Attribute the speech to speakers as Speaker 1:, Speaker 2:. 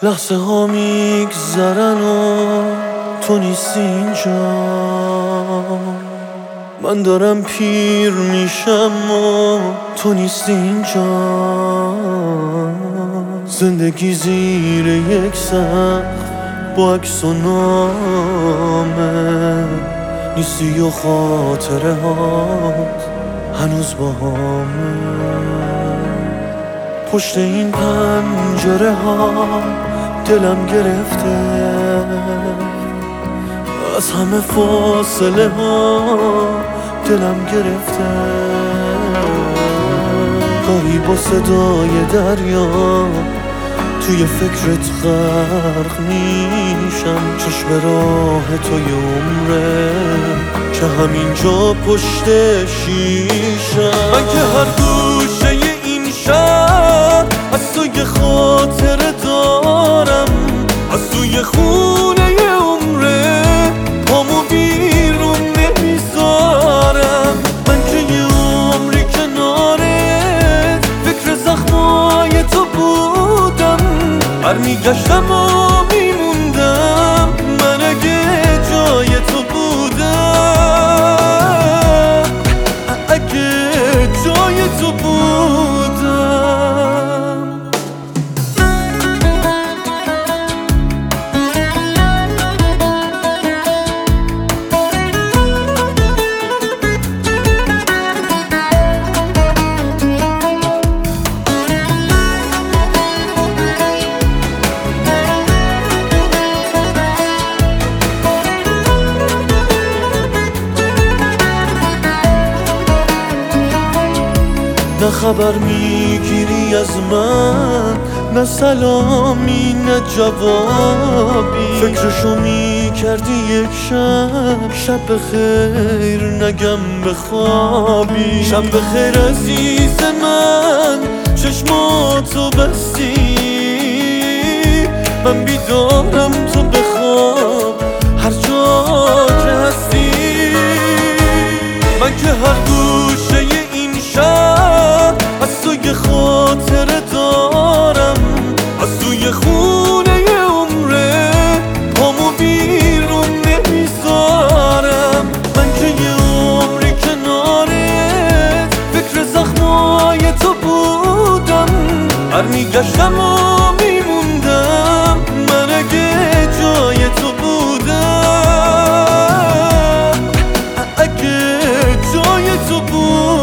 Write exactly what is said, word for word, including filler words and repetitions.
Speaker 1: لحظه ها میگذرن و تو نیستی اینجا. من دارم پیر میشم و تو نیستی اینجا. زندگی زیر یک سقف با عکس و نامه نیستی و خاطره هات هنوز با همه. پشت این پنجره ها دلم گرفته از همه فاصله ها دلم گرفته. گاهی با صدای دریا توی فکرت غرق میشم. چشم راه توی عمره که همینجا پشت شیشم. من که هر گوشه این شهر از تو یه خاطره دارم، از توی خونه عمره پامو بیرون نمیذارم. من که یه عمری کنارت فکر زخمای تو بودم، برمیگشتم و میموندم من اگه جای تو بودم، اگه جای تو بودم. نه خبر میگیری از من، نه سلامی نه جوابی. فکرشو میکردی یک شب، شب بخیر نگم بخوابی. شب بخیر عزیز من، چشماتو بستی، من بیدارم تو بخواب هر جا که هستی. من که هر گوشه این شهر از تو یه خاطره دارم، از توی خونه عمره پامو بیرون نمیذارم. من که یه عمری کنارت فکر زخمای تو بودم، برمیگشتم و میموندم من اگه جای تو بودم، اگه جای تو بودم.